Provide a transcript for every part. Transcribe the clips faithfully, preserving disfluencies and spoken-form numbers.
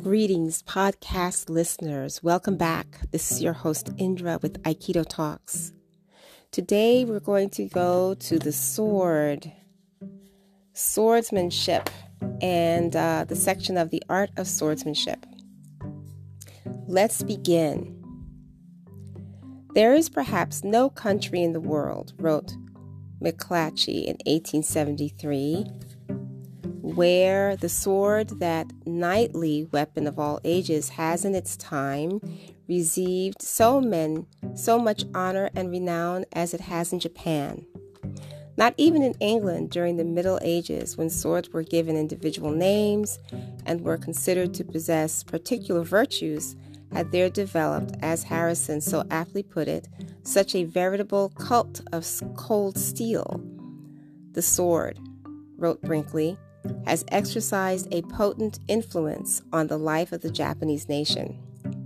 Greetings, podcast listeners. Welcome back. This is your host, Indra, with Aikido Talks. Today, we're going to go to the sword, swordsmanship, and uh, the section of the art of swordsmanship. Let's begin. There is perhaps no country in the world, wrote McClatchy in eighteen seventy-three, where the sword, that knightly weapon of all ages, has in its time received so men, so much honor and renown as it has in Japan. Not even in England during the Middle Ages, when swords were given individual names and were considered to possess particular virtues, had there developed, as Harrison so aptly put it, such a veritable cult of cold steel. The sword, wrote Brinkley, has exercised a potent influence on the life of the Japanese nation.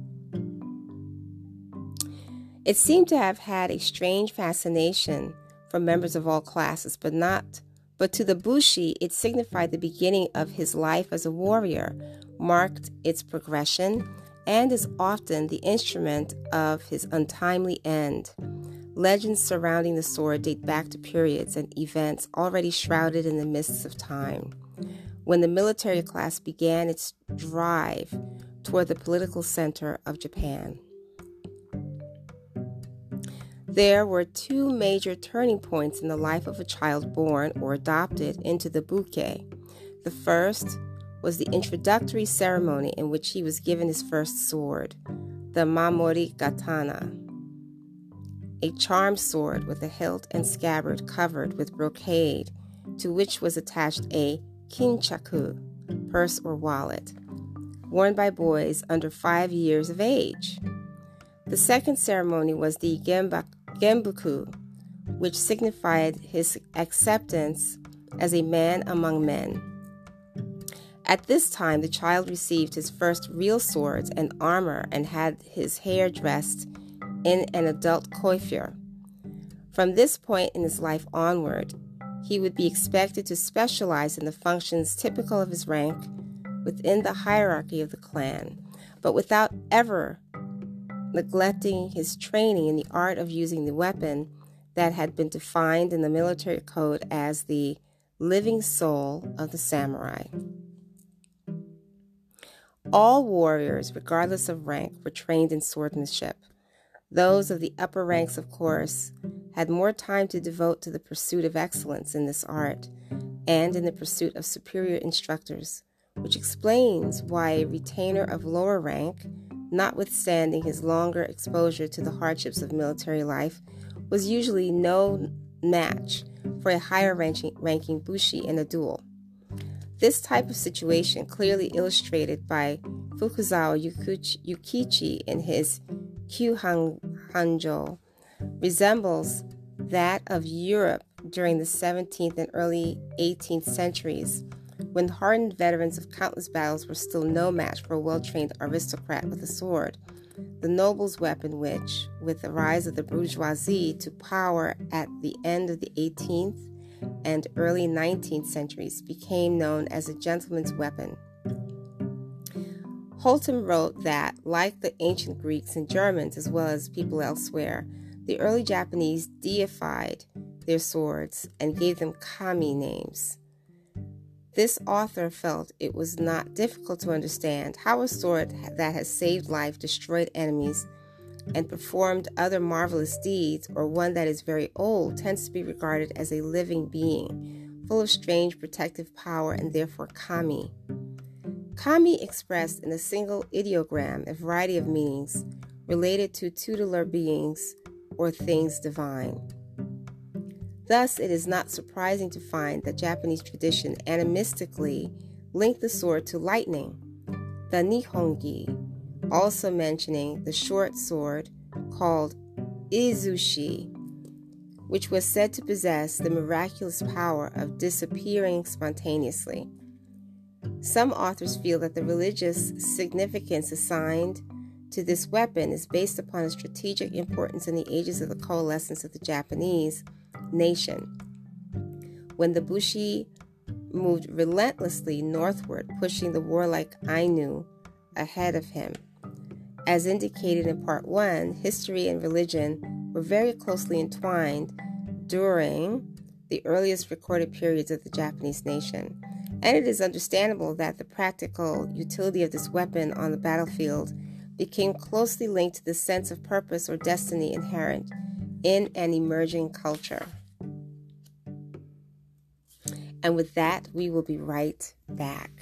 It seemed to have had a strange fascination for members of all classes, but not, but to the Bushi it signified the beginning of his life as a warrior, marked its progression, and is often the instrument of his untimely end. Legends surrounding the sword date back to periods and events already shrouded in the mists of time, when the military class began its drive toward the political center of Japan. There were two major turning points in the life of a child born or adopted into the Buke. The first was the introductory ceremony in which he was given his first sword, the Mamori Katana, a charmed sword with a hilt and scabbard covered with brocade, to which was attached a kinchaku, purse or wallet, worn by boys under five years of age. The second ceremony was the Gemba, Gembuku, which signified his acceptance as a man among men. At this time, the child received his first real swords and armor and had his hair dressed in an adult coiffure. From this point in his life onward, he would be expected to specialize in the functions typical of his rank within the hierarchy of the clan, but without ever neglecting his training in the art of using the weapon that had been defined in the military code as the living soul of the samurai. All warriors, regardless of rank, were trained in swordsmanship. Those of the upper ranks, of course, had more time to devote to the pursuit of excellence in this art and in the pursuit of superior instructors, which explains why a retainer of lower rank, notwithstanding his longer exposure to the hardships of military life, was usually no match for a higher ranking, ranking bushi in a duel. This type of situation, clearly illustrated by Fukuzawa Yukichi in his Kyuhanjo, resembles that of Europe during the seventeenth and early eighteenth centuries, when hardened veterans of countless battles were still no match for a well-trained aristocrat with a sword, the noble's weapon which, with the rise of the bourgeoisie to power at the end of the eighteenth and early nineteenth centuries, became known as a gentleman's weapon. Holton wrote that, like the ancient Greeks and Germans, as well as people elsewhere, the early Japanese deified their swords and gave them kami names. This author felt it was not difficult to understand how a sword that has saved life, destroyed enemies, and performed other marvelous deeds, or one that is very old, tends to be regarded as a living being, full of strange protective power and therefore kami. Kami expressed in a single ideogram a variety of meanings related to tutelar beings or things divine. Thus, it is not surprising to find that Japanese tradition animistically linked the sword to lightning, the Nihongi, also mentioning the short sword called Izushi, which was said to possess the miraculous power of disappearing spontaneously. Some authors feel that the religious significance assigned to this weapon is based upon its strategic importance in the ages of the coalescence of the Japanese nation, when the Bushi moved relentlessly northward, pushing the warlike Ainu ahead of him. As indicated in part one, history and religion were very closely entwined during the earliest recorded periods of the Japanese nation, and it is understandable that the practical utility of this weapon on the battlefield became closely linked to the sense of purpose or destiny inherent in an emerging culture. And with that, we will be right back.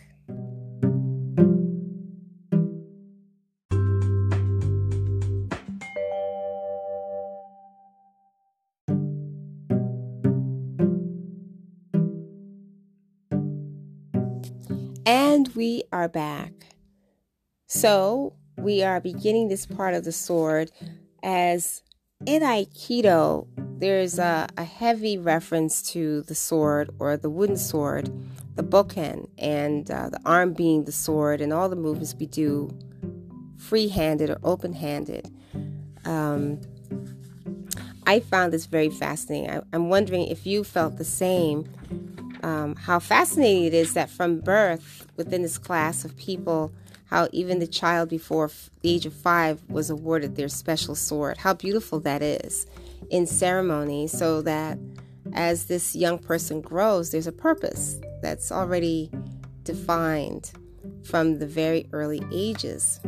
And we are back. So we are beginning this part of the sword as in Aikido, there's a, a heavy reference to the sword or the wooden sword, the bokken, and uh, the arm being the sword, and all the movements we do free-handed or open-handed. Um, I found this very fascinating. I, I'm wondering if you felt the same. Um, how fascinating it is that from birth, within this class of people, how even the child before f- the age of five was awarded their special sword. How beautiful that is in ceremony, so that as this young person grows, there's a purpose that's already defined from the very early ages.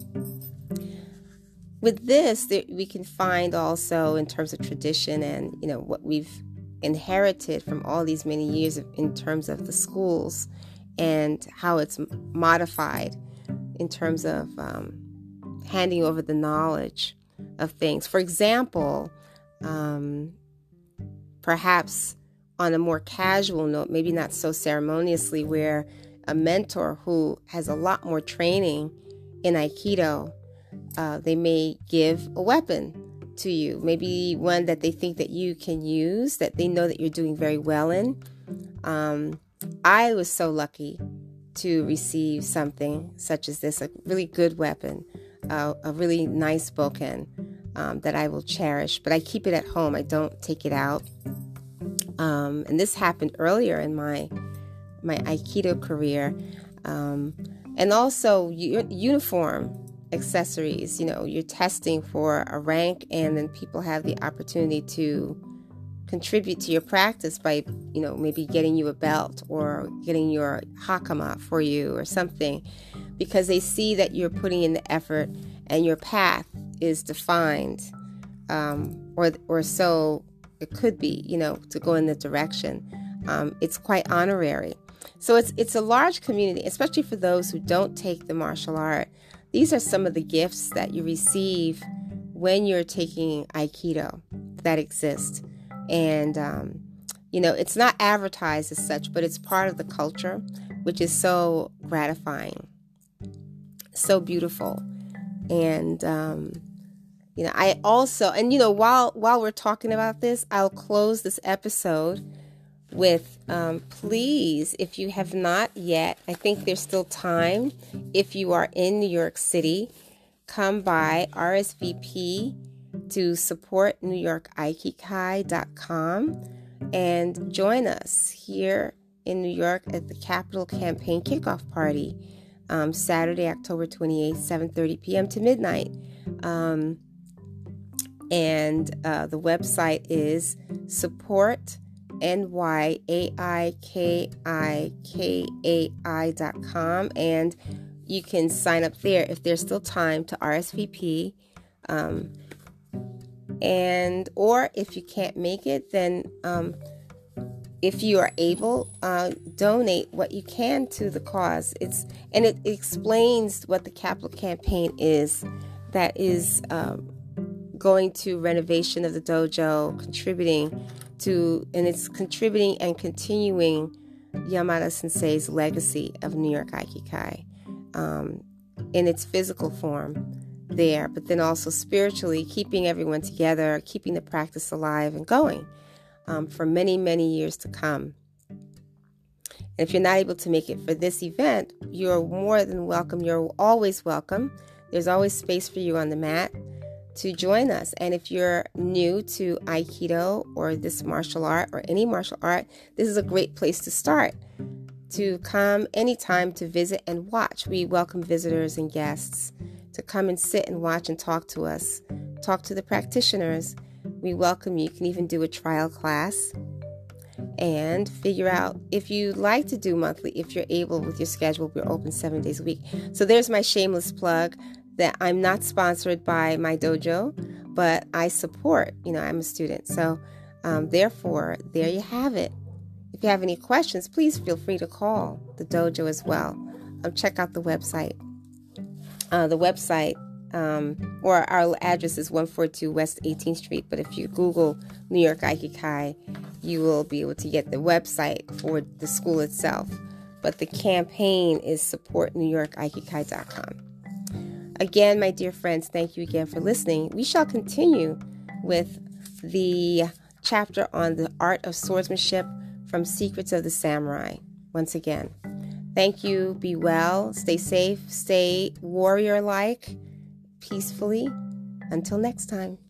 With this, there, we can find also in terms of tradition and, you know, what we've inherited from all these many years of, in terms of the schools and how it's modified in terms of um, handing over the knowledge of things. For example, um, perhaps on a more casual note, maybe not so ceremoniously, where a mentor who has a lot more training in Aikido, uh, they may give a weapon to you, maybe one that they think that you can use, that they know that you're doing very well in. Um, I was so lucky to receive something such as this, a really good weapon, uh, a really nice bokken um, that I will cherish, but I keep it at home. I don't take it out. Um, and this happened earlier in my my Aikido career. Um, and also u- uniform accessories. You know, you're testing for a rank, and then people have the opportunity to contribute to your practice by, you know, maybe getting you a belt or getting your hakama for you or something, because they see that you're putting in the effort and your path is defined, um, or or so it could be, you know, to go in the direction. Um, it's quite honorary. So it's it's a large community, especially for those who don't take the martial art. These are some of the gifts that you receive when you're taking Aikido that exist. And, um, you know, it's not advertised as such, but it's part of the culture, which is so gratifying, so beautiful. And, um, you know, I also, and, you know, while, while we're talking about this, I'll close this episode with, um, please, if you have not yet, I think there's still time. If you are in New York City, come by R S V P to support new york aikikai dot com and join us here in New York at the Capital Campaign Kickoff Party, um, Saturday, October twenty-eighth, seven thirty p.m. to midnight. Um, and uh, the website is support N Y A I K I K A I dot com, and you can sign up there if there's still time to R S V P. Um, and or if you can't make it, then um, if you are able, uh, donate what you can to the cause. It's and it explains what the Capital Campaign is. That is um, going to renovation of the dojo, contributing to, and it's contributing and continuing Yamada Sensei's legacy of New York Aikikai um, in its physical form there, but then also spiritually keeping everyone together, keeping the practice alive and going um, for many, many years to come. And if you're not able to make it for this event, you're more than welcome. You're always welcome. There's always space for you on the mat to join us. And if you're new to Aikido or this martial art or any martial art, this is a great place to start. to come anytime to visit and watch. We welcome visitors and guests to come and sit and watch and talk to us. Talk to the practitioners. We welcome you. You can even do a trial class and figure out if you'd like to do monthly, if you're able with your schedule. We're open seven days a week. So there's my shameless plug that I'm not sponsored by my dojo, but I support, you know, I'm a student. So um, therefore, there you have it. If you have any questions, please feel free to call the dojo as well. Um, check out the website. Uh, the website um, or our address is one forty-two West eighteenth Street. But if you Google New York Aikikai, you will be able to get the website for the school itself. But the campaign is support new york aikikai dot com. Again, my dear friends, thank you again for listening. We shall continue with the chapter on the art of swordsmanship from Secrets of the Samurai. Once again, thank you. Be well. Stay safe. Stay warrior-like, peacefully. Until next time.